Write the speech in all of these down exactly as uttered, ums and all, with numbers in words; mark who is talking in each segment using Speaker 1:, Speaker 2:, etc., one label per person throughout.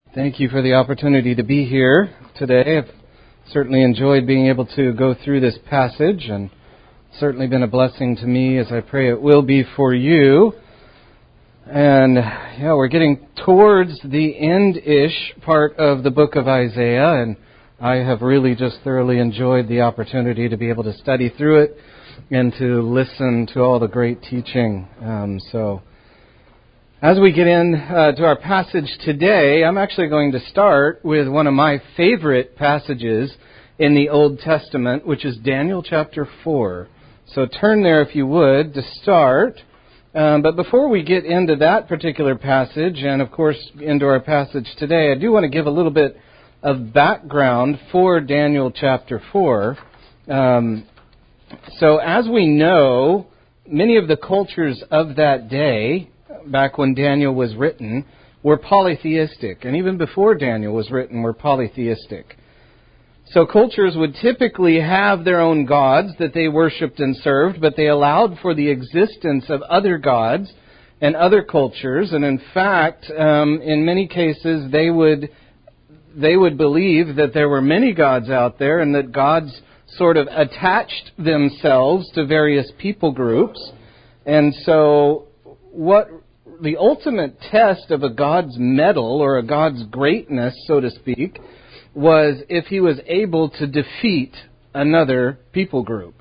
Speaker 1: Thank you for the opportunity to be here today. I've certainly enjoyed being able to go through this passage, and certainly been a blessing to me, as I pray it will be for you. And yeah, we're getting towards the end-ish part of the book of Isaiah, and I have really just thoroughly enjoyed the opportunity to be able to study through it and to listen to all the great teaching. Um, so as we get in uh, to our passage today, I'm actually going to start with one of my favorite passages in the Old Testament, which is Daniel chapter four. So turn there if you would to start. Um, but before we get into that particular passage, and of course into our passage today, I do want to give a little bit of background for Daniel chapter four. Um, so as we know, many of the cultures of that day, back when Daniel was written, were polytheistic. And even before Daniel was written, were polytheistic. So cultures would typically have their own gods that they worshipped and served, but they allowed for the existence of other gods and other cultures. And in fact, um, in many cases, they would they would believe that there were many gods out there and that gods sort of attached themselves to various people groups. And so what the ultimate test of a god's mettle or a god's greatness, so to speak, was if he was able to defeat another people group.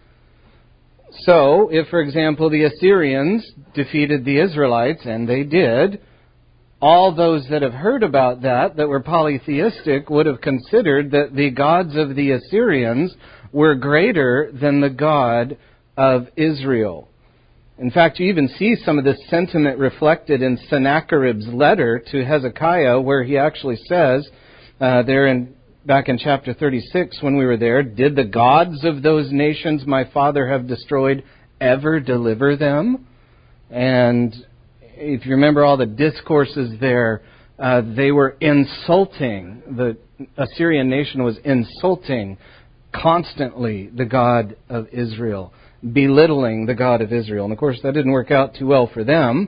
Speaker 1: So, if, for example, the Assyrians defeated the Israelites, and they did, all those that have heard about that, that were polytheistic, would have considered that the gods of the Assyrians were greater than the God of Israel. In fact, you even see some of this sentiment reflected in Sennacherib's letter to Hezekiah, where he actually says, uh, there in back in chapter thirty-six, when we were there, "Did the gods of those nations my father have destroyed ever deliver them?" And if you remember all the discourses there, uh, they were insulting. The Assyrian nation was insulting constantly the God of Israel, belittling the God of Israel. And of course, that didn't work out too well for them.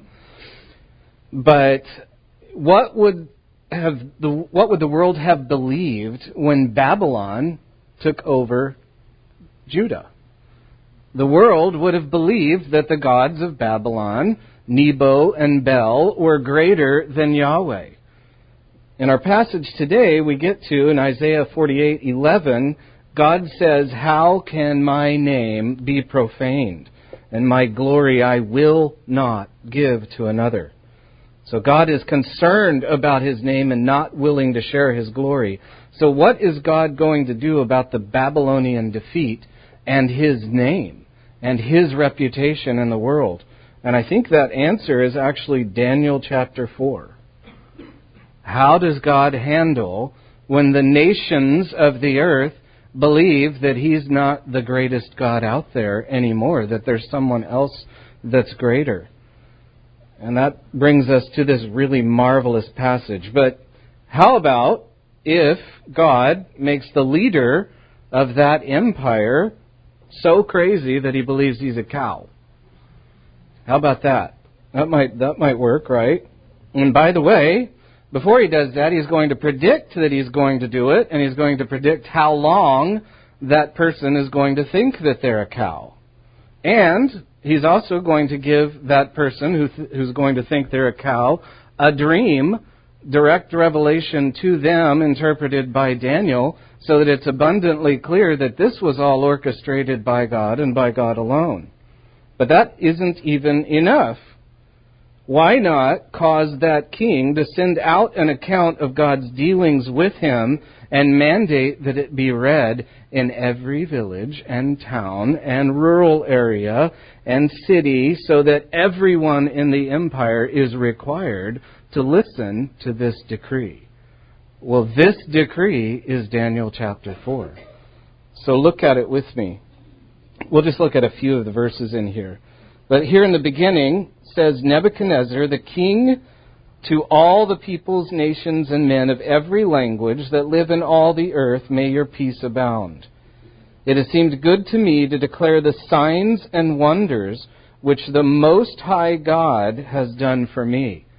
Speaker 1: But what would have the what would the world have believed when Babylon took over Judah? The world would have believed that the gods of Babylon, Nebo and Bel, were greater than Yahweh. In our passage today, we get to, in Isaiah forty-eight eleven, God says, "How can my name be profaned? And my glory I will not give to another." So God is concerned about His name and not willing to share His glory. So what is God going to do about the Babylonian defeat and His name and His reputation in the world? And I think that answer is actually Daniel chapter four. How does God handle when the nations of the earth believe that He's not the greatest God out there anymore, that there's someone else that's greater? And that brings us to this really marvelous passage. But how about if God makes the leader of that empire so crazy that he believes he's a cow? How about that? That might that might work, right? And by the way, before he does that, he's going to predict that he's going to do it, and he's going to predict how long that person is going to think that they're a cow. And he's also going to give that person who th- who's going to think they're a cow a dream, direct revelation to them, interpreted by Daniel, so that it's abundantly clear that this was all orchestrated by God and by God alone. But that isn't even enough. Why not cause that king to send out an account of God's dealings with him and mandate that it be read in every village and town and rural area and city, so that everyone in the empire is required to listen to this decree? Well, this decree is Daniel chapter four. So look at it with me. We'll just look at a few of the verses in here. But here in the beginning says, "Nebuchadnezzar, the king, to all the peoples, nations, and men of every language that live in all the earth, may your peace abound. It has seemed good to me to declare the signs and wonders which the Most High God has done for me."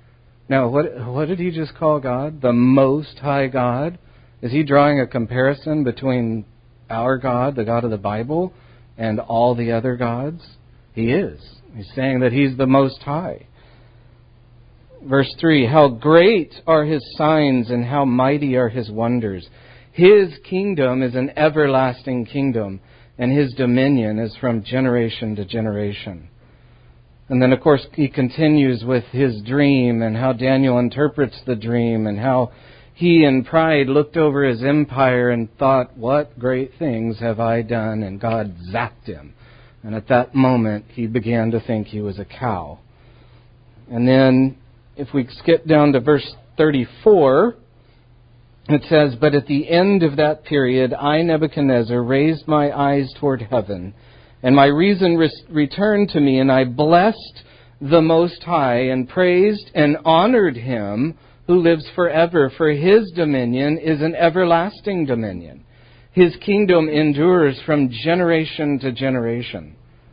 Speaker 1: Now, what what did he just call God? The Most High God? Is he drawing a comparison between our God, the God of the Bible, and all the other gods? He is. He's saying that He's the Most High. Verse three, how great are His signs and how mighty are His wonders. His kingdom is an everlasting kingdom, and His dominion is from generation to generation. And then, of course, he continues with his dream and how Daniel interprets the dream and how he in pride looked over his empire and thought, what great things have I done? And God zapped him. And at that moment, he began to think he was a cow. And then, if we skip down to verse thirty-four, it says, but at the end of that period, I, Nebuchadnezzar, raised my eyes toward heaven, and my reason re- returned to me, and I blessed the Most High, and praised and honored Him who lives forever, for His dominion is an everlasting dominion. His kingdom endures from generation to generation.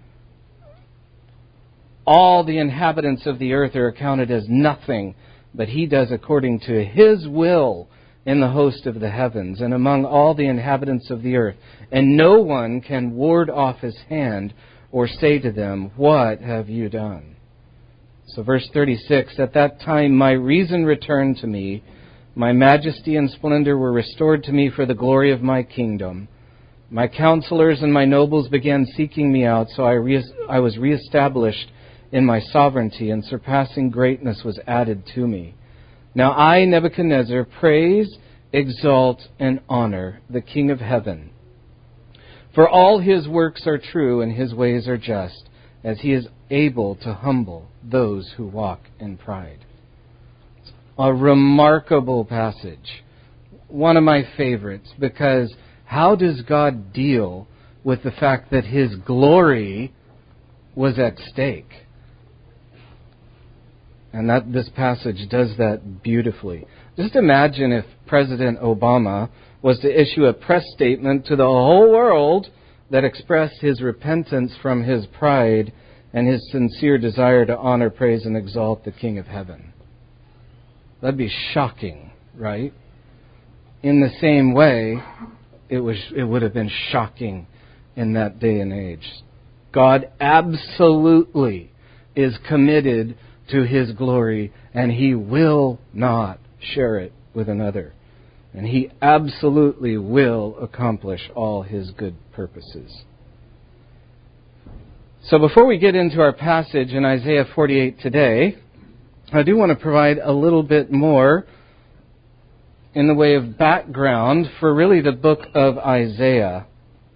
Speaker 1: All the inhabitants of the earth are accounted as nothing, but He does according to His will in the host of the heavens and among all the inhabitants of the earth. And no one can ward off His hand or say to them, what have you done? So verse thirty-six, at that time my reason returned to me, my majesty and splendor were restored to me for the glory of my kingdom. My counselors and my nobles began seeking me out, so I, re- I was reestablished in my sovereignty, and surpassing greatness was added to me. Now I, Nebuchadnezzar, praise, exalt, and honor the King of heaven. For all His works are true and His ways are just, as He is able to humble those who walk in pride. A remarkable passage. One of my favorites, because how does God deal with the fact that His glory was at stake? And that this passage does that beautifully. Just imagine if President Obama was to issue a press statement to the whole world that expressed his repentance from his pride and his sincere desire to honor, praise, and exalt the King of heaven. That'd be shocking, right? In the same way, it was it would have been shocking in that day and age. God absolutely is committed to His glory, and He will not share it with another. And He absolutely will accomplish all His good purposes. So before we get into our passage in Isaiah forty-eight today, I do want to provide a little bit more in the way of background for really the book of Isaiah.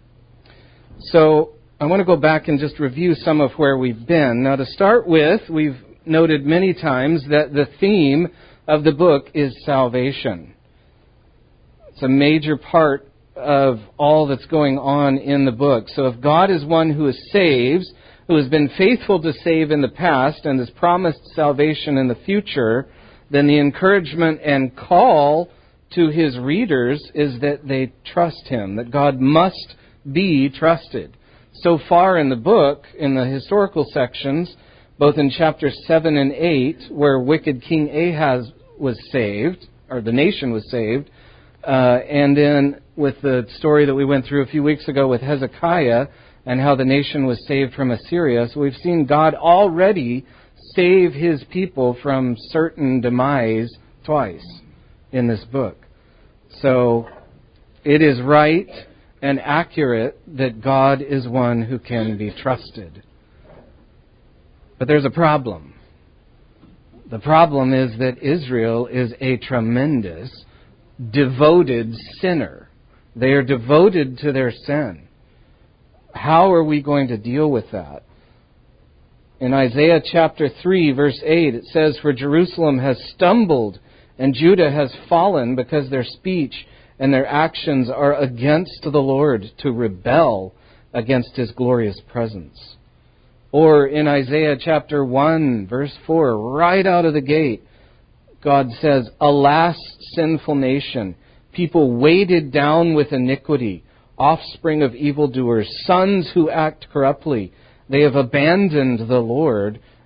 Speaker 1: So I want to go back and just review some of where we've been. Now to start with, we've noted many times that the theme of the book is salvation. It's a major part of all that's going on in the book. So if God is one who saves, who has been faithful to save in the past and has promised salvation in the future, then the encouragement and call to His readers is that they trust Him, that God must be trusted. So far in the book, in the historical sections, both in chapters seven and eight, where wicked King Ahaz was saved, or the nation was saved, uh, and then with the story that we went through a few weeks ago with Hezekiah and how the nation was saved from Assyria. So we've seen God already save His people from certain demise twice in this book. So it is right and accurate that God is one who can be trusted. But there's a problem. The problem is that Israel is a tremendous, devoted sinner. They are devoted to their sin. How are we going to deal with that? In Isaiah chapter three, verse eight, it says, for Jerusalem has stumbled and Judah has fallen because their speech and their actions are against the Lord, to rebel against His glorious presence. Or in Isaiah chapter one, verse four, right out of the gate, God says, alas, sinful nation, people weighted down with iniquity, offspring of evildoers, sons who act corruptly. They have abandoned the Lord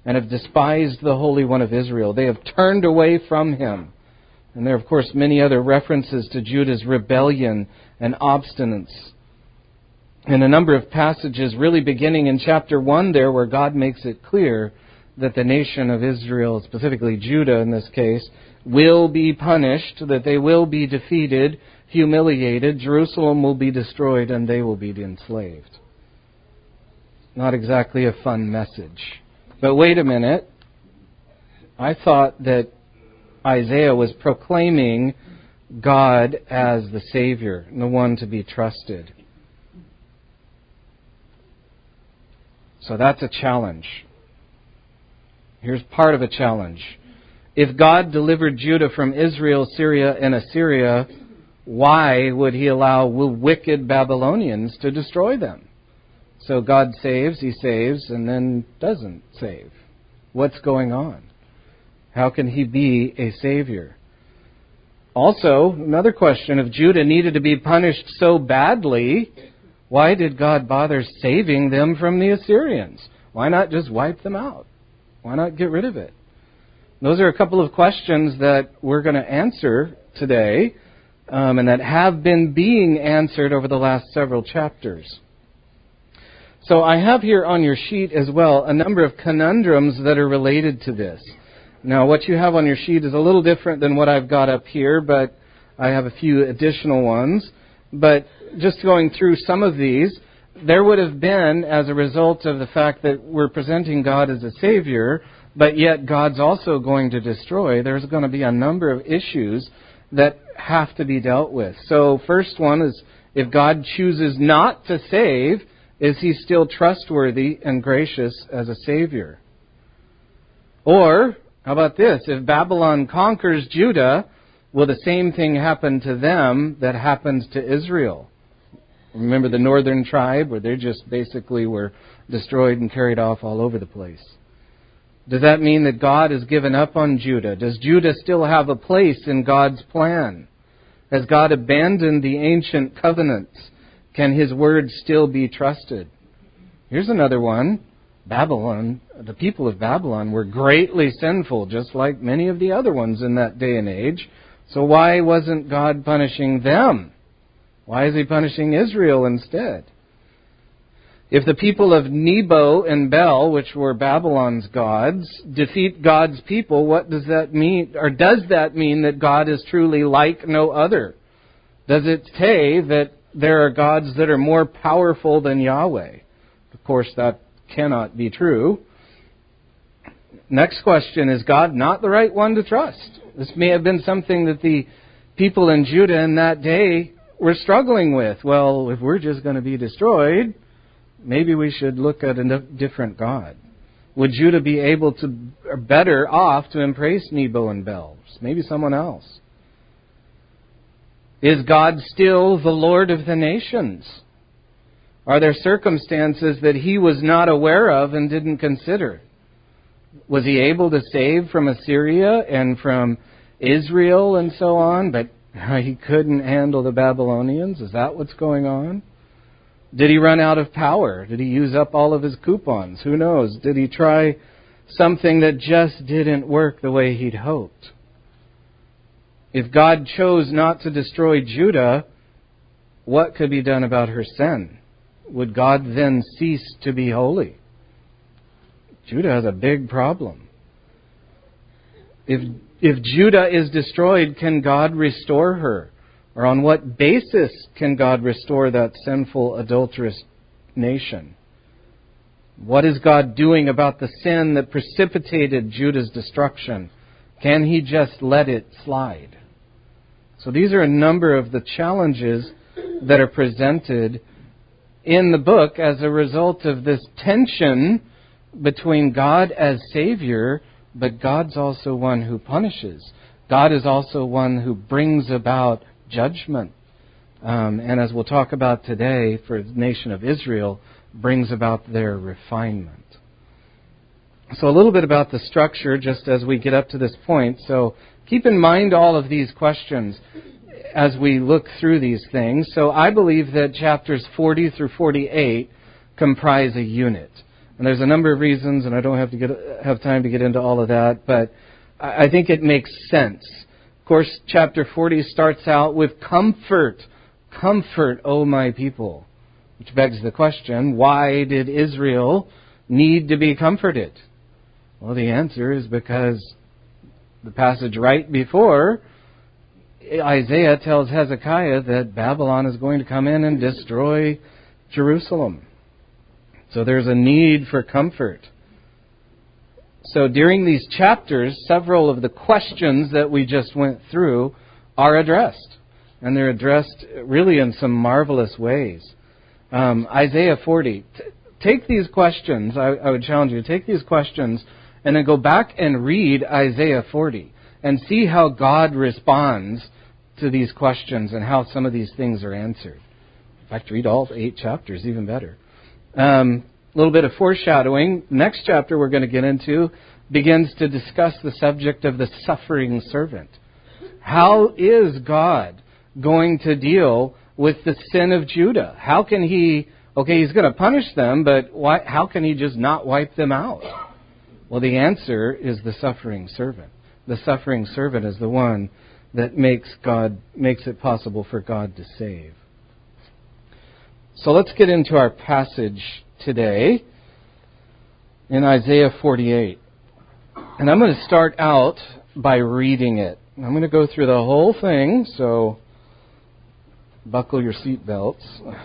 Speaker 1: and have despised the Holy One of Israel. They have turned away from him. And there are, of course, many other references to Judah's rebellion and obstinance. In a number of passages, really beginning in chapter one there, where God makes it clear that the nation of Israel, specifically Judah in this case, will be punished, that they will be defeated, humiliated, Jerusalem will be destroyed, and they will be enslaved. Not exactly a fun message. But wait a minute. I thought that Isaiah was proclaiming God as the Savior, the one to be trusted. So that's a challenge. Here's part of a challenge. If God delivered Judah from Israel, Syria, and Assyria, why would he allow wicked Babylonians to destroy them? So God saves, he saves, and then doesn't save. What's going on? How can he be a Savior? Also, another question, if Judah needed to be punished so badly, why did God bother saving them from the Assyrians? Why not just wipe them out? Why not get rid of it? Those are a couple of questions that we're going to answer today, um, and that have been being answered over the last several chapters. So I have here on your sheet as well a number of conundrums that are related to this. Now, what you have on your sheet is a little different than what I've got up here, but I have a few additional ones. But just going through some of these, there would have been, as a result of the fact that we're presenting God as a Savior, but yet God's also going to destroy, there's going to be a number of issues that have to be dealt with. So first one is, if God chooses not to save, is he still trustworthy and gracious as a Savior? Or, how about this? If Babylon conquers Judah, will the same thing happen to them that happens to Israel? Remember the northern tribe, where they just basically were destroyed and carried off all over the place. Does that mean that God has given up on Judah? Does Judah still have a place in God's plan? Has God abandoned the ancient covenants? Can his word still be trusted? Here's another one. Babylon, the people of Babylon were greatly sinful, just like many of the other ones in that day and age. So why wasn't God punishing them? Why is he punishing Israel instead? If the people of Nebo and Bel, which were Babylon's gods, defeat God's people, what does that mean? Or does that mean that God is truly like no other? Does it say that there are gods that are more powerful than Yahweh? Of course, that cannot be true. Next question, is God not the right one to trust? This may have been something that the people in Judah in that day were struggling with. Well, if we're just going to be destroyed, maybe we should look at a different God. Would Judah be able to, or better off to embrace Nebo and Bel? Maybe someone else. Is God still the Lord of the nations? Are there circumstances that he was not aware of and didn't consider? Was he able to save from Assyria and from Israel and so on, but he couldn't handle the Babylonians? Is that what's going on? Did he run out of power? Did he use up all of his coupons? Who knows? Did he try something that just didn't work the way he'd hoped? If God chose not to destroy Judah, what could be done about her sin? Would God then cease to be holy? Judah has a big problem. If if Judah is destroyed, can God restore her? Or on what basis can God restore that sinful, adulterous nation? What is God doing about the sin that precipitated Judah's destruction? Can he just let it slide? So these are a number of the challenges that are presented in the book as a result of this tension between God as Savior, but God's also one who punishes. God is also one who brings about judgment. Um, and as we'll talk about today, for the nation of Israel, brings about their refinement. So a little bit about the structure just as we get up to this point. So keep in mind all of these questions as we look through these things. So I believe that chapters forty through forty-eight comprise a unit. And there's a number of reasons, and I don't have to get have time to get into all of that, but I think it makes sense. Of course, chapter forty starts out with comfort. Comfort, O my people. Which begs the question, why did Israel need to be comforted? Well, the answer is because the passage right before, Isaiah tells Hezekiah that Babylon is going to come in and destroy Jerusalem. So there's a need for comfort. So during these chapters, several of the questions that we just went through are addressed. And they're addressed really in some marvelous ways. Um, Isaiah forty. T- take these questions, I, I would challenge you, take these questions and then go back and read Isaiah forty and see how God responds to these questions and how some of these things are answered. In fact, read all eight chapters, even better. Um, a little bit of foreshadowing. Next chapter we're going to get into begins to discuss the subject of the suffering servant. How is God going to deal with the sin of Judah? How can he, okay, he's going to punish them, but why, how can he just not wipe them out? Well, the answer is the suffering servant. The suffering servant is the one that makes God, makes it possible for God to save. So let's get into our passage today in Isaiah forty-eight. And I'm going to start out by reading it. I'm going to go through the whole thing, so buckle your seatbelts.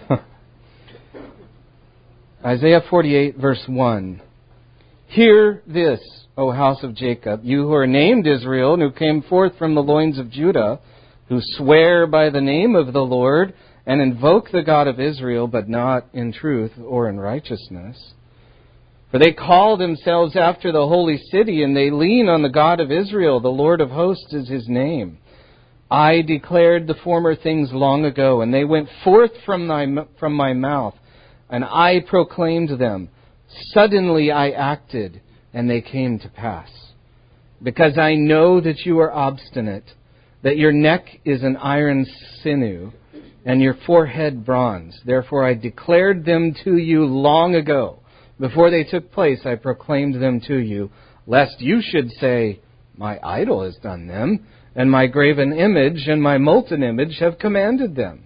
Speaker 1: Isaiah forty-eight, verse one. Hear this, O house of Jacob, you who are named Israel, and who came forth from the loins of Judah, who swear by the name of the Lord, and invoke the God of Israel, but not in truth or in righteousness. For they call themselves after the holy city, and they lean on the God of Israel. The Lord of hosts is his name. I declared the former things long ago, and they went forth from, thy, from my mouth, and I proclaimed them. Suddenly I acted, and they came to pass. Because I know that you are obstinate, that your neck is an iron sinew, and your forehead bronze. Therefore I declared them to you long ago. Before they took place, I proclaimed them to you, lest you should say, my idol has done them, and my graven image and my molten image have commanded them.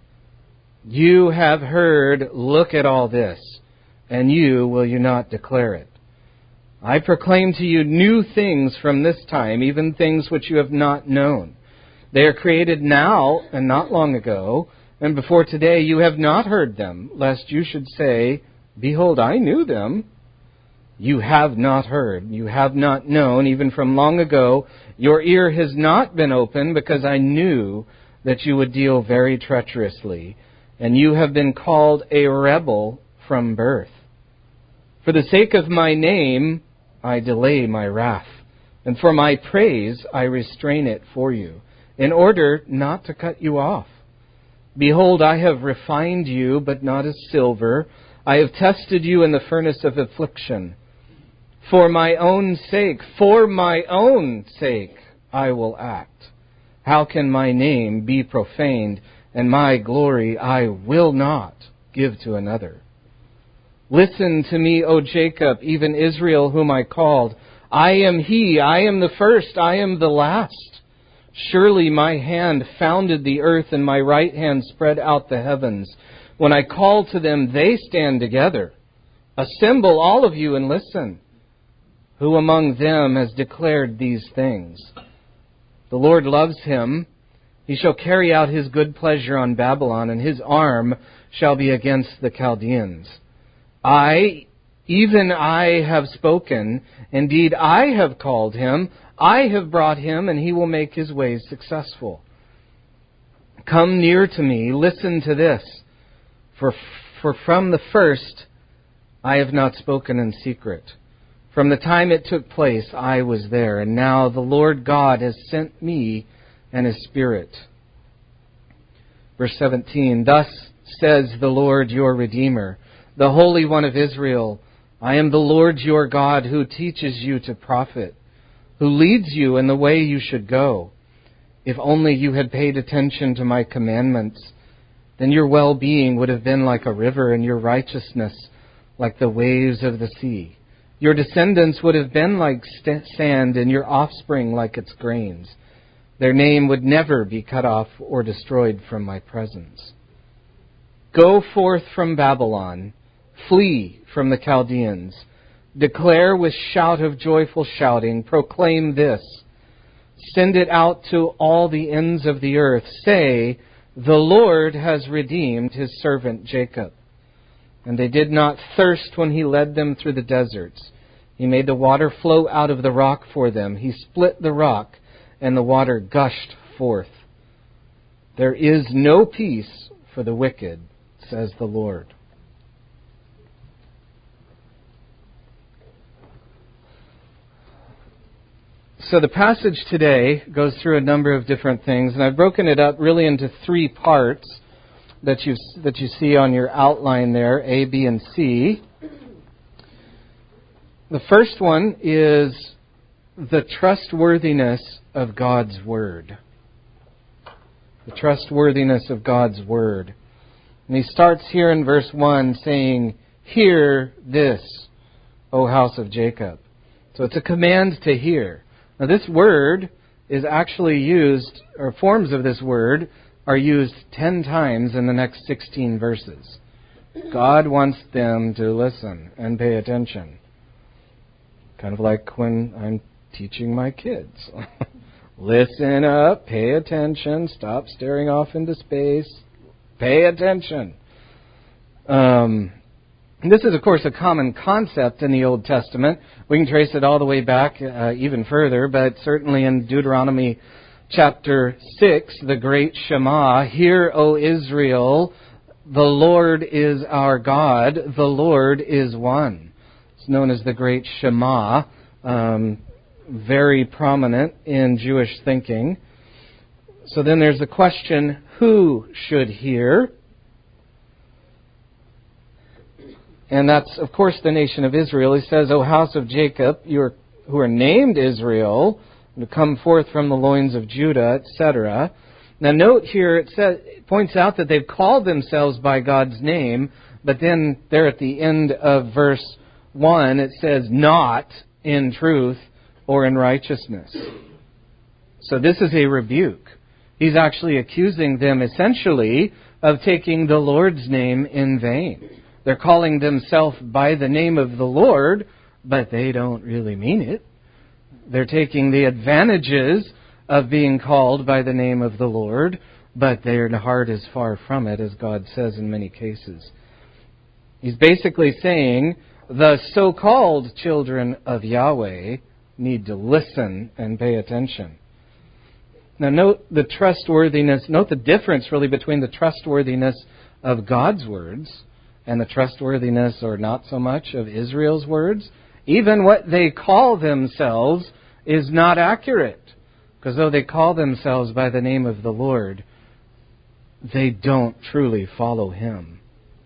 Speaker 1: You have heard, look at all this, and you, will you not declare it? I proclaim to you new things from this time, even things which you have not known. They are created now and not long ago, and before today you have not heard them, lest you should say, behold, I knew them. You have not heard, you have not known, even from long ago. Your ear has not been open, because I knew that you would deal very treacherously, and you have been called a rebel from birth. For the sake of my name, I delay my wrath, and for my praise I restrain it for you, in order not to cut you off. Behold, I have refined you, but not as silver. I have tested you in the furnace of affliction. For my own sake, for my own sake, I will act. How can my name be profaned, and my glory I will not give to another? Listen to me, O Jacob, even Israel, whom I called. I am he, I am the first, I am the last. Surely my hand founded the earth, and my right hand spread out the heavens. When I call to them, they stand together. Assemble, all of you, and listen. Who among them has declared these things? The Lord loves him. He shall carry out his good pleasure on Babylon, and his arm shall be against the Chaldeans. I, even I, have spoken. Indeed, I have called him. I have brought him, and he will make his ways successful. Come near to me, listen to this. For, for from the first I have not spoken in secret. From the time it took place, I was there, and now the Lord God has sent me and his Spirit. Verse seventeen, thus says the Lord your Redeemer, the Holy One of Israel, I am the Lord your God, who teaches you to profit, who leads you in the way you should go. If only you had paid attention to my commandments, then your well-being would have been like a river, and your righteousness like the waves of the sea. Your descendants would have been like st- sand, and your offspring like its grains. Their name would never be cut off or destroyed from my presence. Go forth from Babylon, flee from the Chaldeans. Declare with shout of joyful shouting, proclaim this. Send it out to all the ends of the earth. Say, the Lord has redeemed his servant Jacob. And they did not thirst when he led them through the deserts. He made the water flow out of the rock for them. He split the rock, and the water gushed forth. There is no peace for the wicked, says the Lord. So the passage today goes through a number of different things, and I've broken it up really into three parts that you that you see on your outline there, A, B, and C. The first one is the trustworthiness of God's Word. The trustworthiness of God's Word. And he starts here in verse one saying, hear this, O house of Jacob. So it's a command to hear. Now this word is actually used, or forms of this word are used ten times in the next sixteen verses. God wants them to listen and pay attention. Kind of like when I'm teaching my kids. Listen up, pay attention, stop staring off into space, pay attention. Um, this is, of course, a common concept in the Old Testament. We can trace it all the way back uh, even further, but certainly in Deuteronomy chapter six, the great Shema, hear, O Israel, the Lord is our God, the Lord is one. It's known as the great Shema, um, very prominent in Jewish thinking. So then there's the question, who should hear? And that's, of course, the nation of Israel. He says, O house of Jacob, you are, who are named Israel, to come forth from the loins of Judah, et cetera. Now note here, it, says, it points out that they've called themselves by God's name, but then there at the end of verse one, it says, not in truth or in righteousness. So this is a rebuke. He's actually accusing them essentially of taking the Lord's name in vain. They're calling themselves by the name of the Lord, but they don't really mean it. They're taking the advantages of being called by the name of the Lord, but their heart is far from it, as God says in many cases. He's basically saying the so-called children of Yahweh need to listen and pay attention. Now note the trustworthiness, note the difference really between the trustworthiness of God's words and the trustworthiness, or not so much, of Israel's words. Even what they call themselves is not accurate. Because though they call themselves by the name of the Lord, they don't truly follow Him.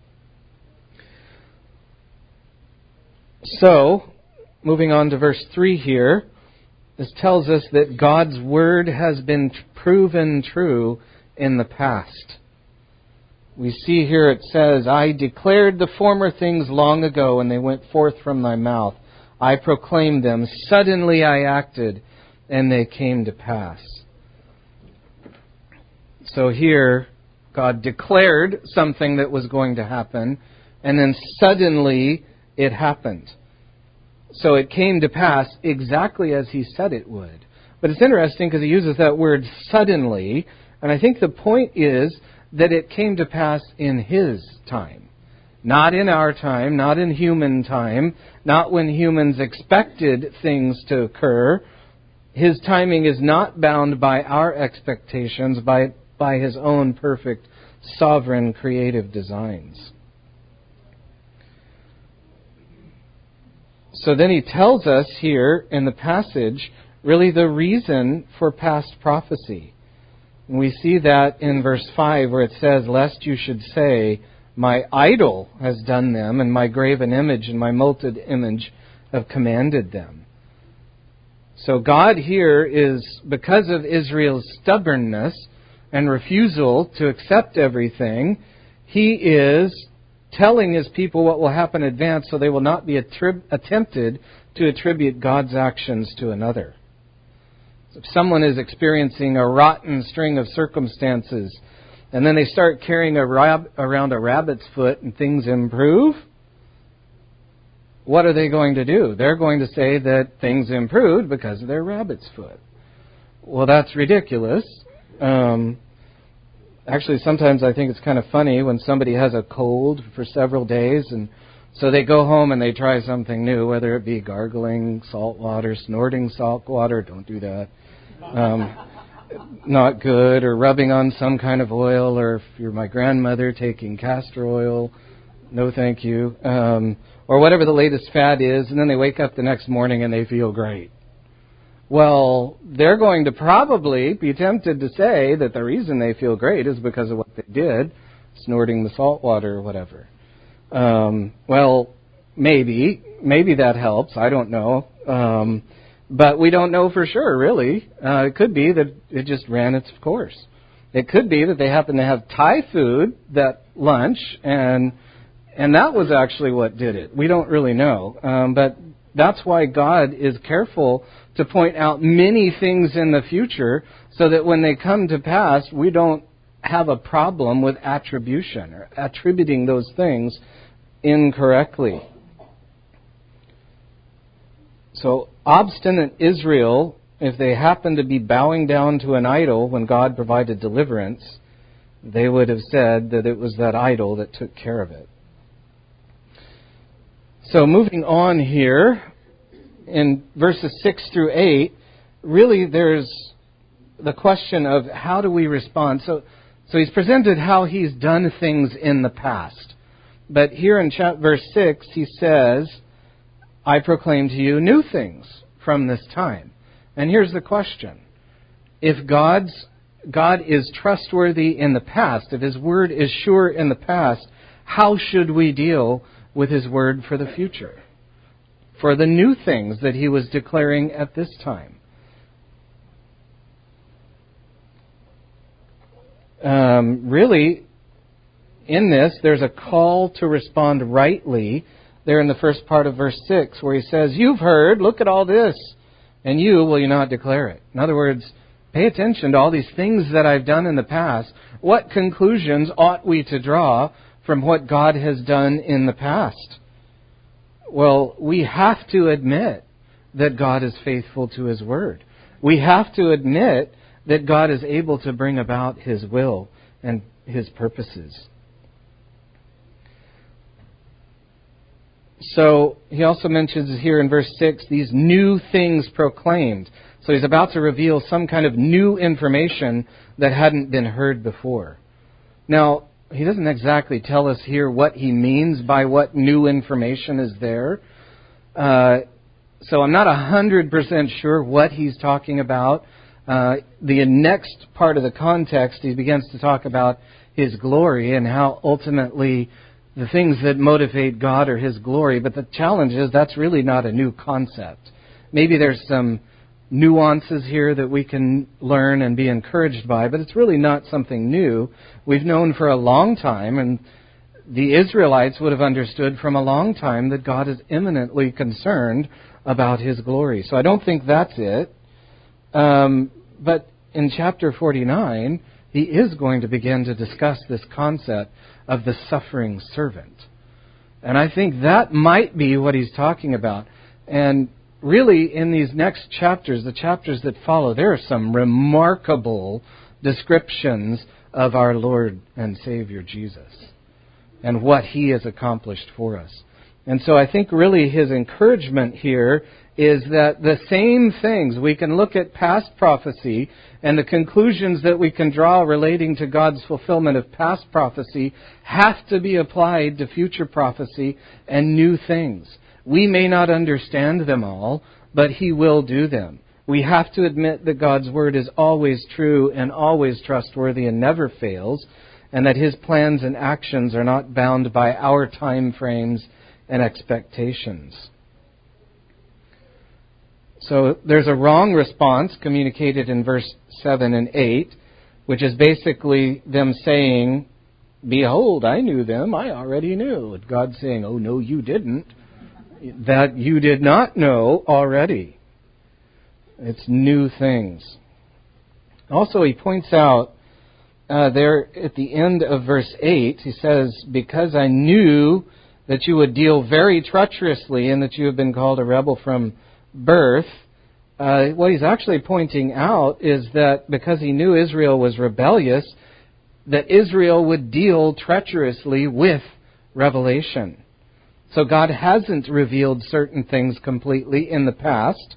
Speaker 1: So, moving on to verse three here, this tells us that God's Word has been proven true in the past. We see here it says, I declared the former things long ago, and they went forth from thy mouth. I proclaimed them. Suddenly I acted, and they came to pass. So here, God declared something that was going to happen, and then suddenly it happened. So it came to pass exactly as He said it would. But it's interesting because He uses that word suddenly, and I think the point is that it came to pass in His time. Not in our time, not in human time, not when humans expected things to occur. His timing is not bound by our expectations, by, by His own perfect, sovereign, creative designs. So then He tells us here in the passage really the reason for past prophecy. We see that in verse five where it says, lest you should say, my idol has done them, and my graven image and my molten image have commanded them. So God here is, because of Israel's stubbornness and refusal to accept everything, He is telling his people what will happen in advance so they will not be attrib- attempted to attribute God's actions to another. If someone is experiencing a rotten string of circumstances and then they start carrying a rab- around a rabbit's foot and things improve, what are they going to do? They're going to say that things improved because of their rabbit's foot. Well, that's ridiculous. Um, actually, sometimes I think it's kind of funny when somebody has a cold for several days, and so they go home and they try something new, whether it be gargling salt water, snorting salt water. Don't do that. Um, not good. Or rubbing on some kind of oil, or if you're my grandmother, taking castor oil. No, thank you. Um, or whatever the latest fad is, and then they wake up the next morning and they feel great. Well, they're going to probably be tempted to say that the reason they feel great is because of what they did, snorting the salt water or whatever. Um, well, maybe. Maybe that helps. I don't know. Um, but we don't know for sure, really. Uh, it could be that it just ran its course. It could be that they happened to have Thai food that lunch, and and that was actually what did it. We don't really know. Um, but that's why God is careful to point out many things in the future so that when they come to pass, we don't have a problem with attribution or attributing those things incorrectly. So obstinate Israel, if they happened to be bowing down to an idol when God provided deliverance, they would have said that it was that idol that took care of it. So moving on here, in verses six through eight, really there's the question of how do we respond. So, so he's presented how he's done things in the past. But here in chapter, verse six, he says, I proclaim to you new things from this time. And here's the question. If God's, God is trustworthy in the past, if His Word is sure in the past, how should we deal with His Word for the future? For the new things that He was declaring at this time. Um, really, in this, there's a call to respond rightly there in the first part of verse six, where he says, you've heard, look at all this, and you will you not declare it. In other words, pay attention to all these things that I've done in the past. What conclusions ought we to draw from what God has done in the past? Well, we have to admit that God is faithful to His Word. We have to admit that God is able to bring about His will and His purposes. So he also mentions here in verse six these new things proclaimed. So he's about to reveal some kind of new information that hadn't been heard before. Now, he doesn't exactly tell us here what he means by what new information is there. Uh, so I'm not one hundred percent sure what he's talking about. Uh, the next part of the context, he begins to talk about His glory and how ultimately the things that motivate God are His glory. But the challenge is that's really not a new concept. Maybe there's some nuances here that we can learn and be encouraged by, but it's really not something new. We've known for a long time, and the Israelites would have understood from a long time that God is eminently concerned about His glory. So I don't think that's it. Um, but in chapter forty-nine, he is going to begin to discuss this concept of the suffering servant. And I think that might be what he's talking about. And really, in these next chapters, the chapters that follow, there are some remarkable descriptions of our Lord and Savior Jesus and what He has accomplished for us. And so I think really his encouragement here is that the same things, we can look at past prophecy and the conclusions that we can draw relating to God's fulfillment of past prophecy have to be applied to future prophecy and new things. We may not understand them all, but He will do them. We have to admit that God's Word is always true and always trustworthy and never fails, and that His plans and actions are not bound by our time frames and expectations. So there's a wrong response communicated in verse seven and eight, which is basically them saying, Behold, I knew them. I already knew. God's saying, oh, no, you didn't. That you did not know already. It's new things. Also, he points out uh, there at the end of verse eight, he says, because I knew that you would deal very treacherously and that you have been called a rebel from birth. Uh, what he's actually pointing out is that because he knew Israel was rebellious, that Israel would deal treacherously with revelation. So God hasn't revealed certain things completely in the past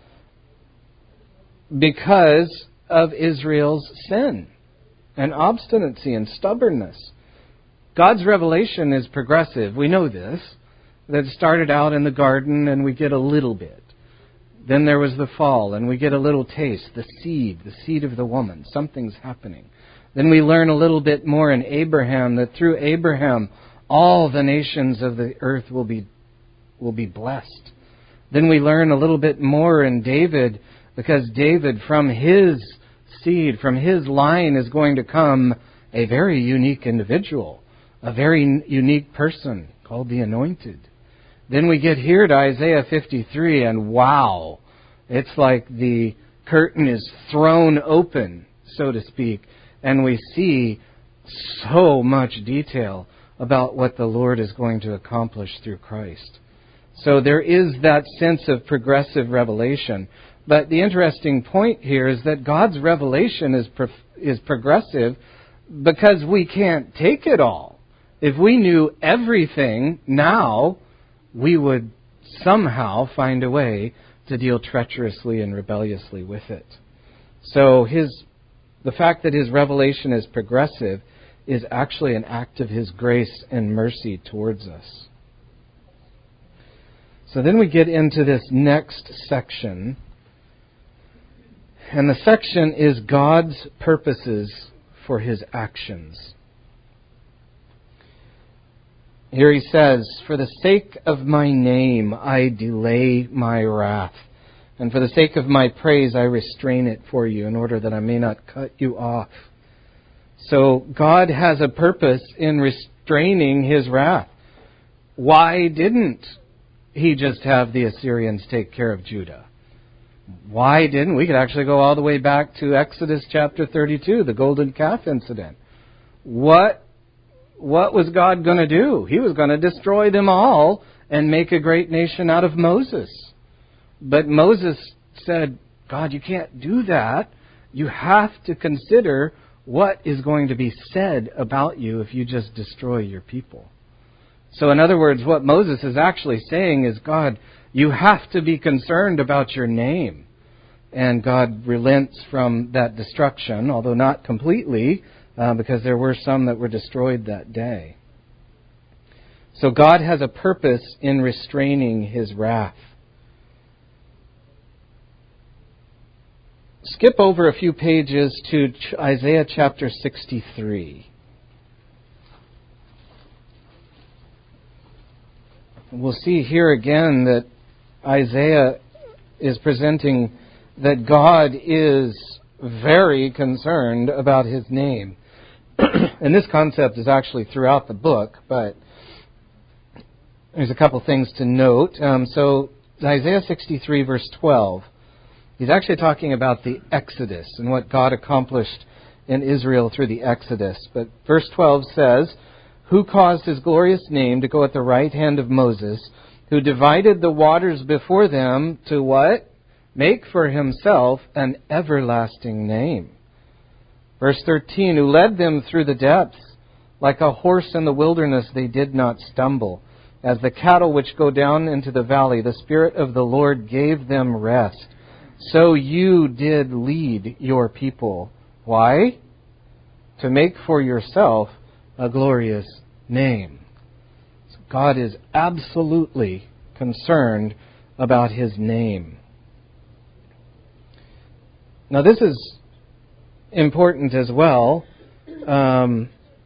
Speaker 1: because of Israel's sin and obstinacy and stubbornness. God's revelation is progressive. We know this. That started out in the garden and we get a little bit. Then there was the fall and we get a little taste, the seed, the seed of the woman. Something's happening. Then we learn a little bit more in Abraham, that through Abraham all the nations of the earth will be will be blessed. Then we learn a little bit more in David, because David, from his seed, from his line, is going to come a very unique individual, a very unique person called the Anointed. Then we get here to Isaiah fifty-three, and wow, it's like the curtain is thrown open, so to speak, and we see so much detail about what the Lord is going to accomplish through Christ. So there is that sense of progressive revelation. But the interesting point here is that God's revelation is pro- is progressive because we can't take it all. If we knew everything now, we would somehow find a way to deal treacherously and rebelliously with it. So his the fact that his revelation is progressive is actually an act of his grace and mercy towards us. So then we get into this next section. And the section is God's purposes for his actions. Here he says, for the sake of my name I delay my wrath, and for the sake of my praise I restrain it for you, in order that I may not cut you off. So God has a purpose in restraining his wrath. Why didn't he just have the Assyrians take care of Judah? Why didn't? We could actually go all the way back to Exodus chapter thirty-two, the golden calf incident. What, what was God going to do? He was going to destroy them all and make a great nation out of Moses. But Moses said, God, you can't do that. You have to consider what is going to be said about you if you just destroy your people. So in other words, what Moses is actually saying is, God, you have to be concerned about your name. And God relents from that destruction, although not completely, uh, because there were some that were destroyed that day. So God has a purpose in restraining his wrath. Skip over a few pages to Isaiah chapter sixty-three. We'll see here again that Isaiah is presenting that God is very concerned about his name. And this concept is actually throughout the book, but there's a couple things to note. Um, so Isaiah sixty-three verse twelve, he's actually talking about the Exodus and what God accomplished in Israel through the Exodus. But verse twelve says, who caused his glorious name to go at the right hand of Moses, who divided the waters before them to what? Make for himself an everlasting name. Verse thirteen, who led them through the depths, like a horse in the wilderness they did not stumble. As the cattle which go down into the valley, the Spirit of the Lord gave them rest. So you did lead your people. Why? To make for yourself a glorious name. So God is absolutely concerned about his name. Now this is important as well, um,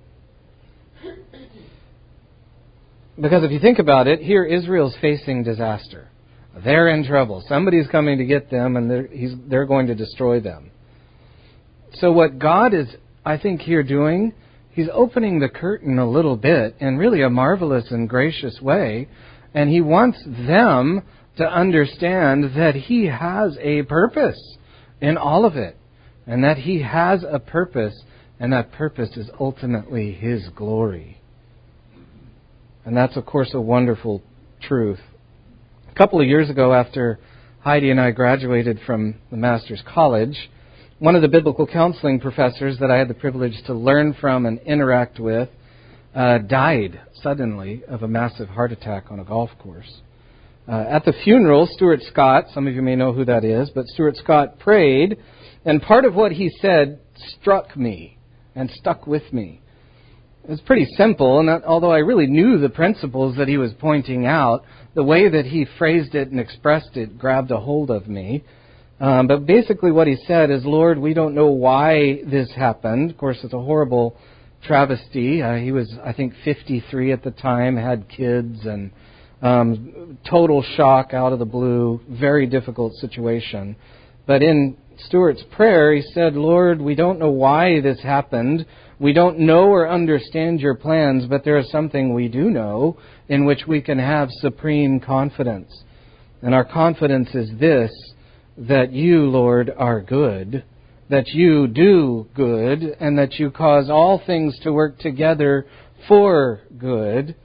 Speaker 1: because if you think about it, here Israel's facing disaster. They're in trouble. Somebody's coming to get them, and they're, he's, they're going to destroy them. So what God is, I think, here doing, He's opening the curtain a little bit in really a marvelous and gracious way, and He wants them to understand that He has a purpose in all of it, and that He has a purpose, and that purpose is ultimately His glory. And that's, of course, a wonderful truth. A couple of years ago, after Heidi and I graduated from the Master's College, one of the biblical counseling professors that I had the privilege to learn from and interact with uh, died suddenly of a massive heart attack on a golf course. Uh, at the funeral, Stuart Scott, some of you may know who that is, but Stuart Scott prayed, and part of what he said struck me and stuck with me. It was pretty simple, and that, although I really knew the principles that he was pointing out, the way that he phrased it and expressed it grabbed a hold of me. Um, but basically what he said is, Lord, we don't know why this happened. Of course, it's a horrible travesty. Uh, he was, I think, fifty-three at the time, had kids, and um, total shock out of the blue, very difficult situation. But in Stuart's prayer, he said, Lord, we don't know why this happened. We don't know or understand your plans, but there is something we do know in which we can have supreme confidence. And our confidence is this, that you, Lord, are good, that you do good, and that you cause all things to work together for good.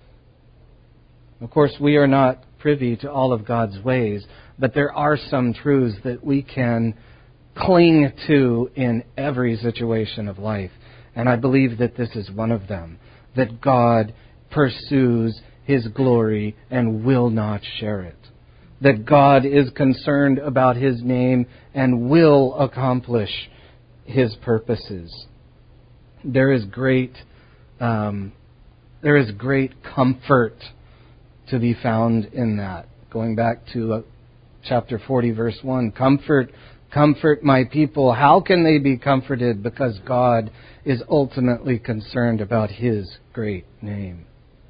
Speaker 1: Of course, we are not privy to all of God's ways, but there are some truths that we can cling to in every situation of life. And I believe that this is one of them, that God pursues His glory and will not share it. That God is concerned about His name and will accomplish His purposes. There is great, um, there is great comfort to be found in that. Going back to uh, chapter forty, verse one, comfort, comfort my people. How can they be comforted? Because God is ultimately concerned about His great name.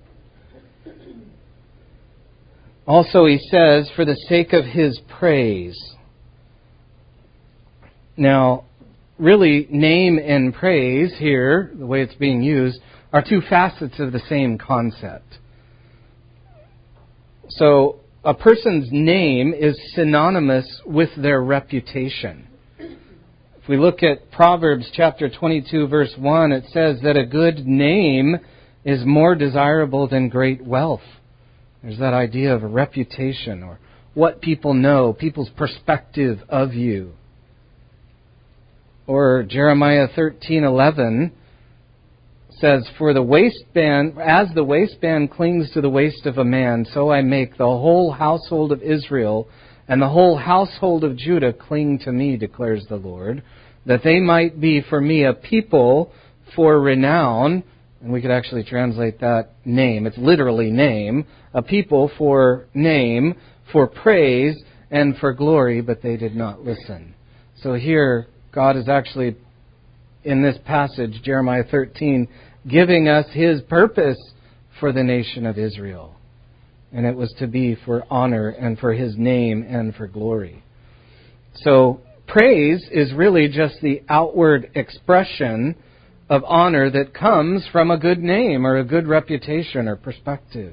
Speaker 1: Also, he says, for the sake of His praise. Now, really, name and praise here, the way it's being used, are two facets of the same concept. So, a person's name is synonymous with their reputation. If we look at Proverbs chapter twenty-two, verse one, it says that a good name is more desirable than great wealth. There's that idea of a reputation, or what people know, people's perspective of you. Or Jeremiah thirteen eleven says, for the waistband, as the waistband clings to the waist of a man, so I make the whole household of Israel and the whole household of Judah cling to me, declares the Lord, that they might be for me a people for renown. And we could actually translate that name. It's literally name. A people for name, for praise, and for glory, but they did not listen. So here, God is actually, in this passage, Jeremiah thirteen, giving us His purpose for the nation of Israel. And it was to be for honor and for His name and for glory. So praise is really just the outward expression of honor that comes from a good name or a good reputation or perspective.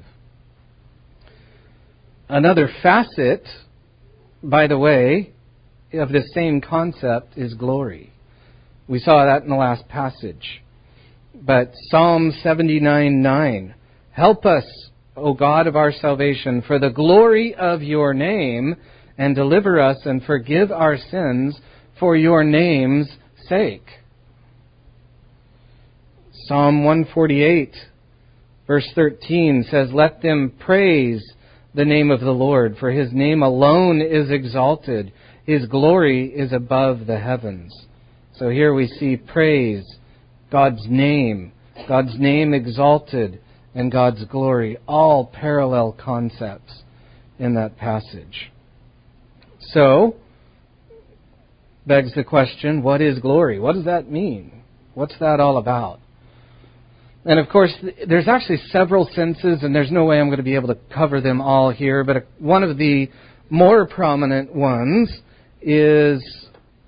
Speaker 1: Another facet, by the way, of the same concept is glory. We saw that in the last passage. But Psalm seventy-nine nine, help us, O God of our salvation, for the glory of your name, and deliver us and forgive our sins for your name's sake. Psalm one forty-eight, verse thirteen says, let them praise the name of the Lord, for His name alone is exalted. His glory is above the heavens. So here we see praise, God's name, God's name exalted, and God's glory, all parallel concepts in that passage. So, begs the question, what is glory? What does that mean? What's that all about? And of course, there's actually several senses, and there's no way I'm going to be able to cover them all here, but one of the more prominent ones is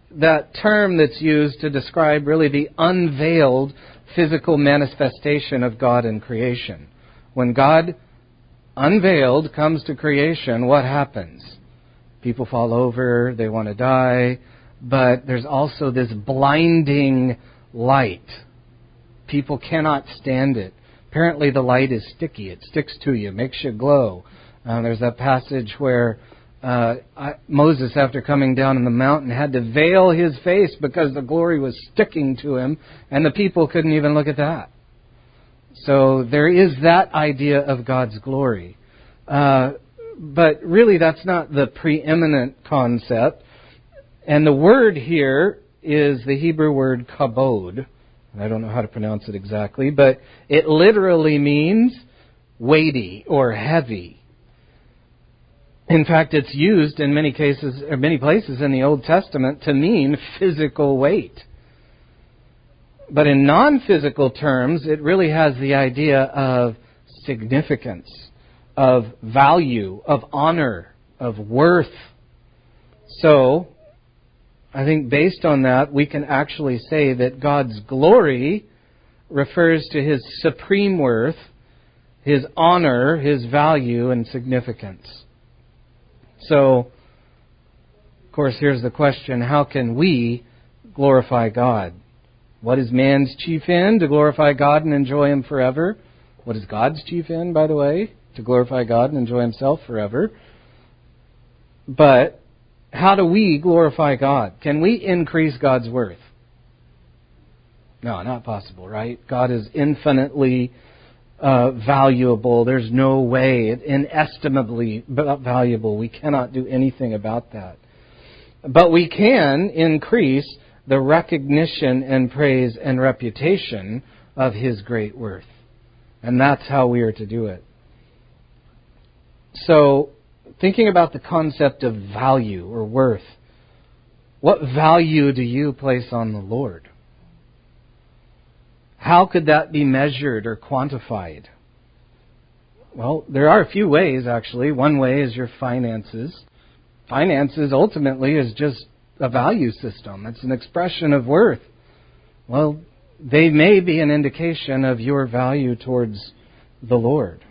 Speaker 1: that term that's used to describe really the unveiled physical manifestation of God in creation. When God unveiled comes to creation, what happens? People fall over, they want to die, but there's also this blinding light. People cannot stand it. Apparently the light is sticky. It sticks to you, makes you glow. Uh, there's that passage where uh, I, Moses, after coming down in the mountain, had to veil his face because the glory was sticking to him, and the people couldn't even look at that. So there is that idea of God's glory. Uh, but really that's not the preeminent concept. And the word here is the Hebrew word kabod. I don't know how to pronounce it exactly, but it literally means weighty or heavy. In fact, it's used in many cases, or many places in the Old Testament to mean physical weight. But in non-physical terms, it really has the idea of significance, of value, of honor, of worth. So, I think based on that, we can actually say that God's glory refers to His supreme worth, His honor, His value, and significance. So, of course, here's the question, how can we glorify God? What is man's chief end? To glorify God and enjoy Him forever. What is God's chief end, by the way? To glorify God and enjoy Himself forever. But how do we glorify God? Can we increase God's worth? No, not possible, right? God is infinitely uh, valuable. There's no way. Inestimably valuable. We cannot do anything about that. But we can increase the recognition and praise and reputation of His great worth. And that's how we are to do it. So, thinking about the concept of value or worth, what value do you place on the Lord? How could that be measured or quantified? Well, there are a few ways, actually. One way is your finances. Finances, ultimately, is just a value system. It's an expression of worth. Well, they may be an indication of your value towards the Lord.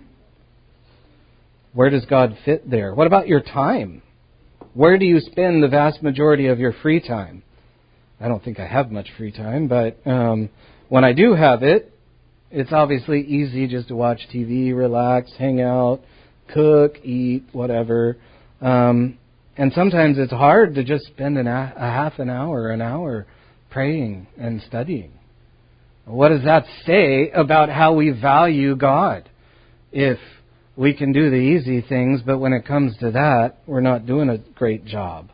Speaker 1: Where does God fit there? What about your time? Where do you spend the vast majority of your free time? I don't think I have much free time, but um, when I do have it, it's obviously easy just to watch T V, relax, hang out, cook, eat, whatever. Um, and sometimes it's hard to just spend an a, a half an hour, an hour praying and studying. What does that say about how we value God? If we can do the easy things, but when it comes to that, we're not doing a great job.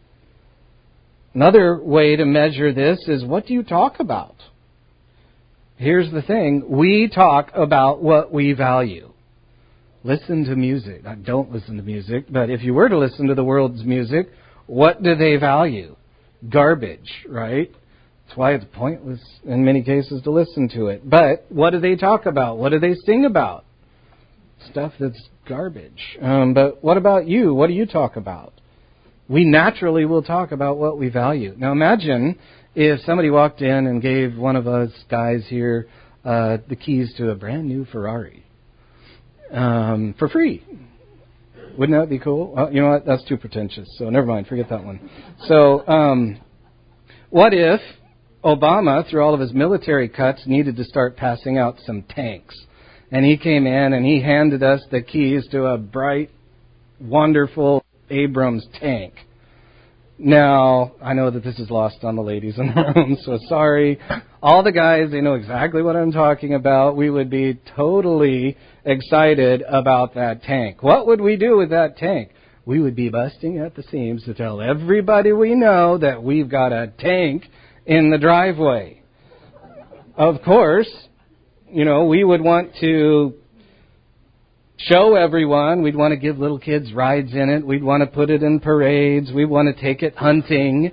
Speaker 1: Another way to measure this is, what do you talk about? Here's the thing. We talk about what we value. Listen to music. I don't listen to music, but if you were to listen to the world's music, what do they value? Garbage, right? That's why it's pointless in many cases to listen to it. But what do they talk about? What do they sing about? Stuff that's garbage. Um, but what about you? What do you talk about? We naturally will talk about what we value. Now imagine if somebody walked in and gave one of us guys here uh, the keys to a brand new Ferrari um, for free. Wouldn't that be cool? Well, you know what? That's too pretentious. So never mind. Forget that one. So um, what if Obama, through all of his military cuts, needed to start passing out some tanks? And he came in and he handed us the keys to a bright, wonderful Abrams tank. Now, I know that this is lost on the ladies in the room, so sorry. All the guys, they know exactly what I'm talking about. We would be totally excited about that tank. What would we do with that tank? We would be busting at the seams to tell everybody we know that we've got a tank in the driveway. Of course, you know, we would want to show everyone. We'd want to give little kids rides in it. We'd want to put it in parades. We'd want to take it hunting.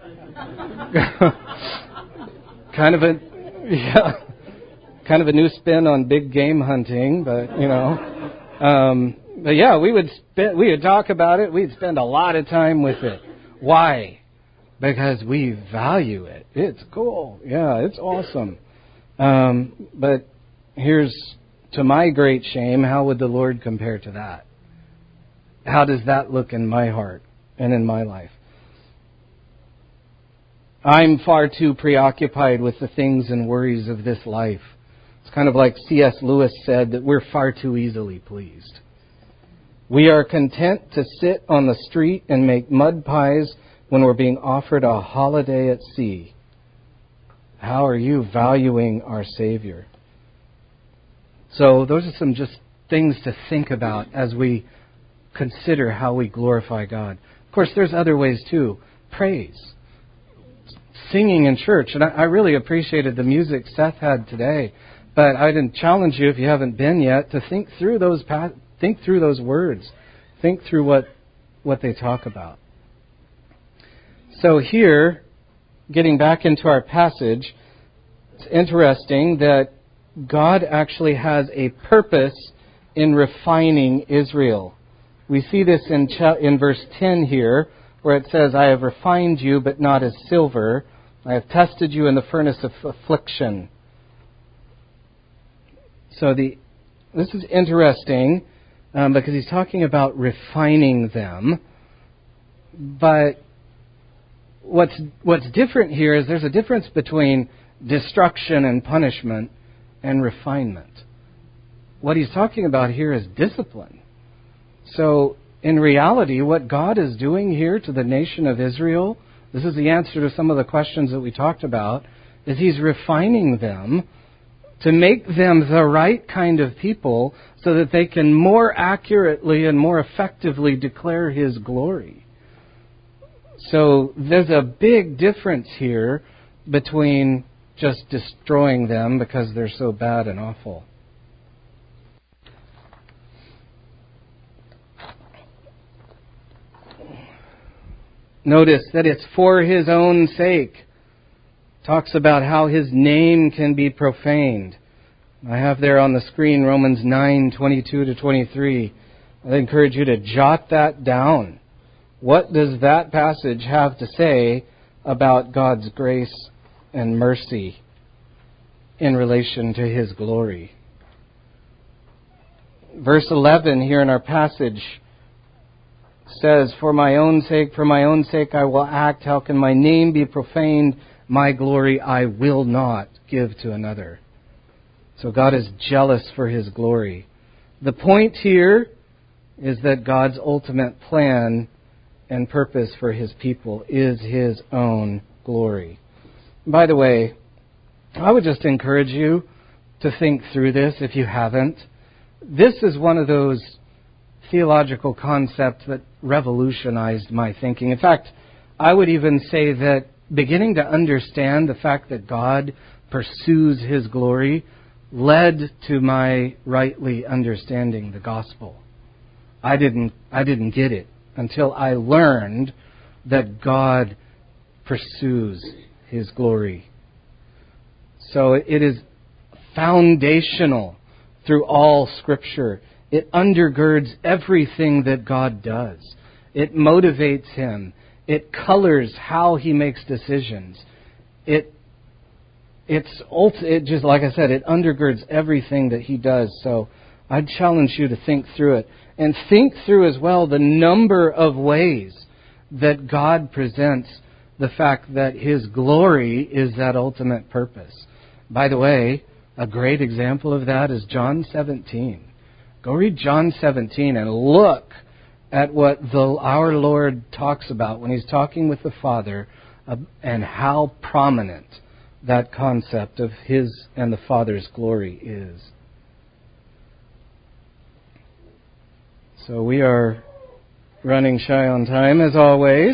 Speaker 1: kind of a, yeah, kind of a new spin on big game hunting, but you know, um, but yeah, we would spend, we would talk about it. We'd spend a lot of time with it. Why? because we value it. It's cool. Yeah, it's awesome. Um, but here's, to my great shame, how would the Lord compare to that? How does that look in my heart and in my life? I'm far too preoccupied with the things and worries of this life. It's kind of like C S Lewis said, that we're far too easily pleased. We are content to sit on the street and make mud pies when we're being offered a holiday at sea. How are you valuing our Savior? So those are some just things to think about as we consider how we glorify God. Of course, there's other ways too. Praise. Singing in church. And I, I really appreciated the music Seth had today. But I didn't challenge you, if you haven't been yet, to think through those think through those words. Think through what, what they talk about. So here, getting back into our passage, it's interesting that God actually has a purpose in refining Israel. We see this in in verse ten here, where it says, I have refined you, but not as silver. I have tested you in the furnace of affliction. So the this is interesting um, because he's talking about refining them. But what's what's different here is there's a difference between destruction and punishment and refinement. What he's talking about here is discipline. So in reality, what God is doing here to the nation of Israel, this is the answer to some of the questions that we talked about, is he's refining them to make them the right kind of people so that they can more accurately and more effectively declare his glory. So there's a big difference here between just destroying them because they're so bad and awful. Notice that it's for his own sake. Talks about how his name can be profaned. I have there on the screen Romans nine, twenty-two to twenty-three. I encourage you to jot that down. What does that passage have to say about God's grace and mercy in relation to his glory? Verse eleven here in our passage says, For my own sake, for my own sake I will act. How can my name be profaned? My glory I will not give to another. So God is jealous for his glory. The point here is that God's ultimate plan and purpose for his people is his own glory. By the way, I would just encourage you to think through this if you haven't. This is one of those theological concepts that revolutionized my thinking. In fact, I would even say that beginning to understand the fact that God pursues his glory led to my rightly understanding the gospel. I didn't I didn't get it until I learned that God pursues his glory. So it is foundational through all Scripture. It undergirds everything that God does. It motivates him. It colors how he makes decisions. It, it's it just like I said, it undergirds everything that he does. So I'd challenge you to think through it. And think through as well the number of ways that God presents the fact that his glory is that ultimate purpose. By the way, a great example of that is John seventeen. Go read John seventeen and look at what the, our Lord talks about when he's talking with the Father uh, and how prominent that concept of his and the Father's glory is. So we are running shy on time as always.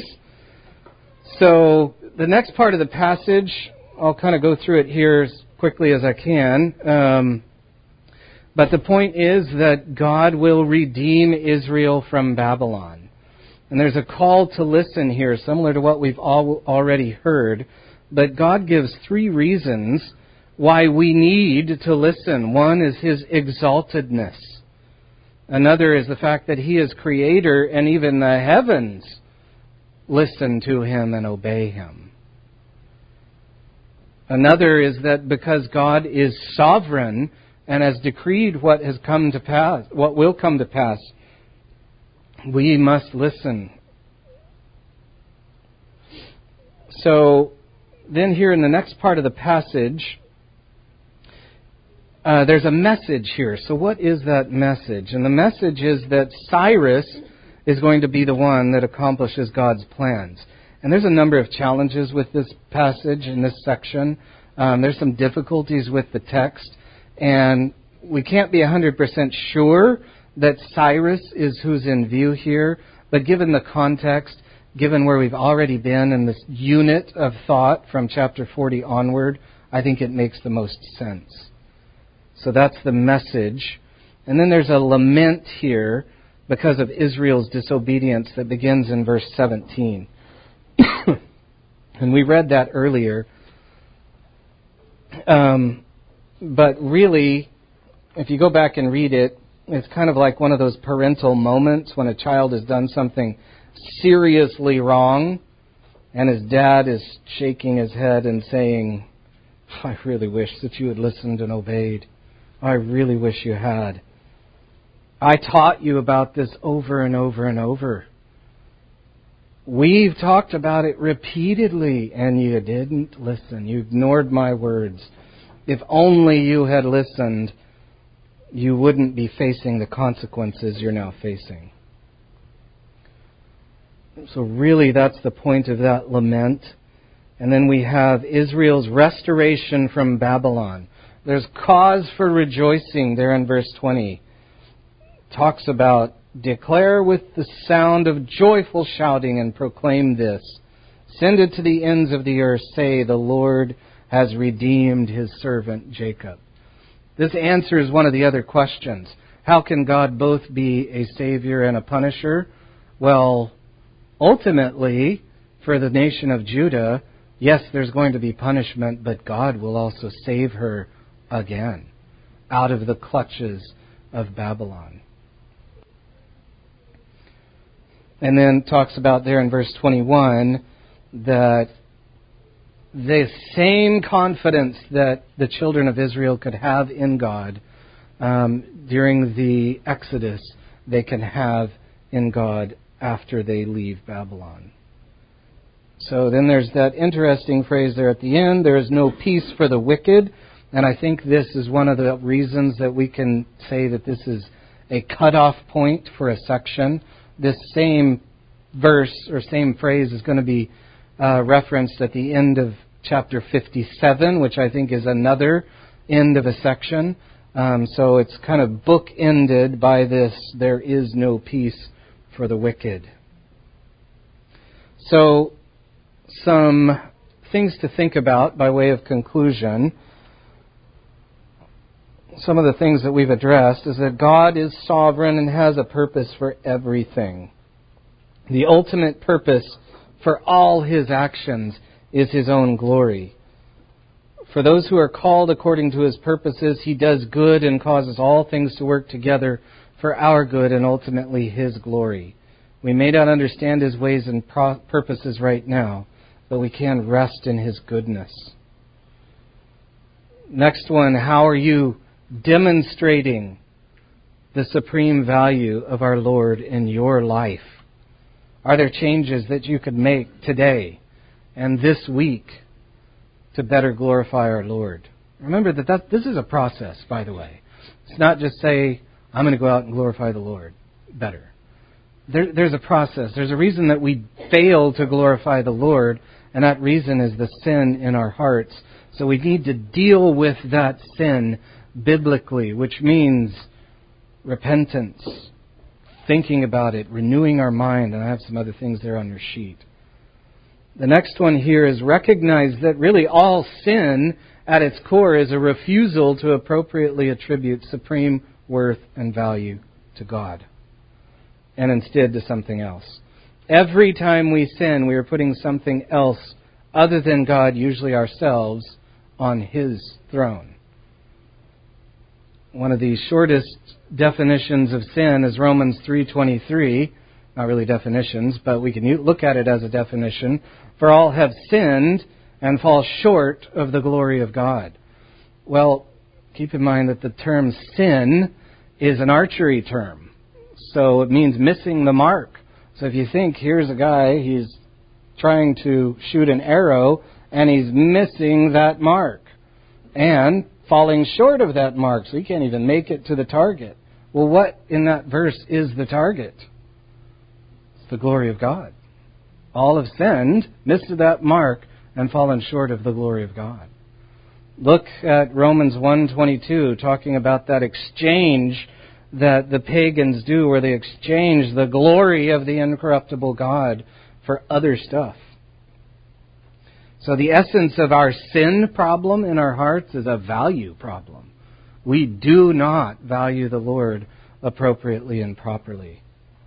Speaker 1: So the next part of the passage, I'll kind of go through it here as quickly as I can. Um, But the point is that God will redeem Israel from Babylon. And there's a call to listen here, similar to what we've all already heard. But God gives three reasons why we need to listen. One is his exaltedness. Another is the fact that he is creator and even the heavens listen to him and obey him. Another is that because God is sovereign and has decreed what has come to pass, what will come to pass, we must listen. So then here in the next part of the passage, uh, there's a message here. So what is that message? And the message is that Cyrus is going to be the one that accomplishes God's plans. And there's a number of challenges with this passage in this section. Um, there's some difficulties with the text. And we can't be one hundred percent sure that Cyrus is who's in view here. But given the context, given where we've already been in this unit of thought from chapter forty onward, I think it makes the most sense. So that's the message. And then there's a lament here because of Israel's disobedience that begins in verse seventeen. And we read that earlier. Um, but really, if you go back and read it, it's kind of like one of those parental moments when a child has done something seriously wrong and his dad is shaking his head and saying, I really wish that you had listened and obeyed. I really wish you had. I taught you about this over and over and over. We've talked about it repeatedly, and you didn't listen. You ignored my words. If only you had listened, you wouldn't be facing the consequences you're now facing. So really, that's the point of that lament. And then we have Israel's restoration from Babylon. There's cause for rejoicing there in verse twenty. Talks about, declare with the sound of joyful shouting and proclaim this. Send it to the ends of the earth. Say, the Lord has redeemed his servant Jacob. This answers one of the other questions. How can God both be a savior and a punisher? Well, ultimately, for the nation of Judah, yes, there's going to be punishment, but God will also save her again out of the clutches of Babylon. And then talks about there in verse twenty-one that the same confidence that the children of Israel could have in God um, during the Exodus, they can have in God after they leave Babylon. So then there's that interesting phrase there at the end, there is no peace for the wicked. And I think this is one of the reasons that we can say that this is a cutoff point for a section. This same verse or same phrase is going to be uh, referenced at the end of chapter fifty-seven, which I think is another end of a section. Um, so it's kind of bookended by this, there is no peace for the wicked. So some things to think about by way of conclusion. Some of the things that we've addressed is that God is sovereign and has a purpose for everything. The ultimate purpose for all his actions is his own glory. For those who are called according to his purposes, he does good and causes all things to work together for our good and ultimately his glory. We may not understand his ways and pro- purposes right now, but we can rest in his goodness. Next one, how are you demonstrating the supreme value of our Lord in your life? Are there changes that you could make today and this week to better glorify our Lord? Remember that, that this is a process, by the way. It's not just say, I'm going to go out and glorify the Lord better. There, there's a process. There's a reason that we fail to glorify the Lord, and that reason is the sin in our hearts. So we need to deal with that sin biblically, which means repentance, thinking about it, renewing our mind, and I have some other things there on your sheet. The next one here is recognize that really all sin at its core is a refusal to appropriately attribute supreme worth and value to God, and instead to something else. Every time we sin, we are putting something else other than God, usually ourselves, on his throne. One of the shortest definitions of sin is Romans three twenty-three. not really definitions, but we can look at it as a definition. For all have sinned and fall short of the glory of God. Well, keep in mind that the term sin is an archery term. So it means missing the mark. So if you think, here's a guy, he's trying to shoot an arrow, and he's missing that mark. And falling short of that mark, so he can't even make it to the target. Well, what in that verse is the target? It's the glory of God. All have sinned, missed that mark, and fallen short of the glory of God. Look at Romans one twenty-two, talking about that exchange that the pagans do, where they exchange the glory of the incorruptible God for other stuff. So the essence of our sin problem in our hearts is a value problem. We do not value the Lord appropriately and properly.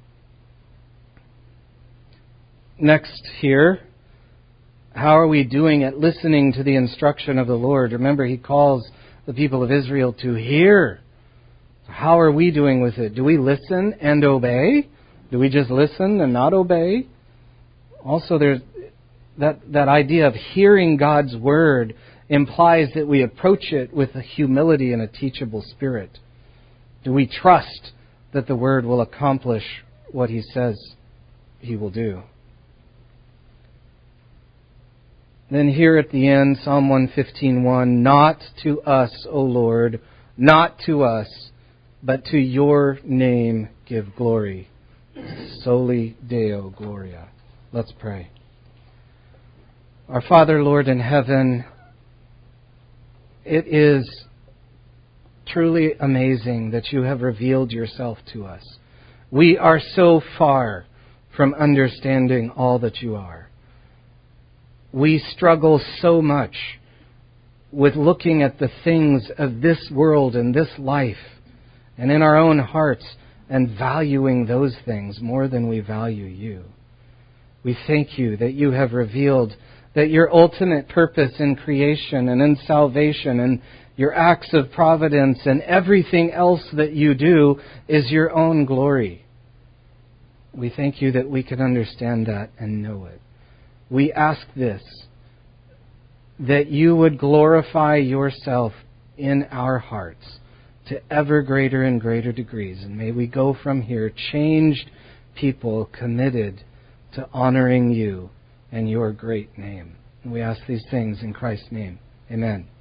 Speaker 1: Next here, how are we doing at listening to the instruction of the Lord? Remember, He calls the people of Israel to hear. How are we doing with it? Do we listen and obey? Do we just listen and not obey? Also, there's that, that idea of hearing God's Word implies that we approach it with a humility and a teachable spirit. Do we trust that the Word will accomplish what He says He will do? Then here at the end, Psalm one fifteen one, not to us, O Lord, not to us, but to your name give glory. Soli Deo Gloria. Let's pray. Our Father, Lord in heaven, it is truly amazing that you have revealed yourself to us. We are so far from understanding all that you are. We struggle so much with looking at the things of this world and this life and in our own hearts and valuing those things more than we value you. We thank you that you have revealed that your ultimate purpose in creation and in salvation and your acts of providence and everything else that you do is your own glory. We thank you that we can understand that and know it. We ask this, that you would glorify yourself in our hearts to ever greater and greater degrees. And may we go from here changed people committed to honoring you and your great name. And we ask these things in Christ's name. Amen.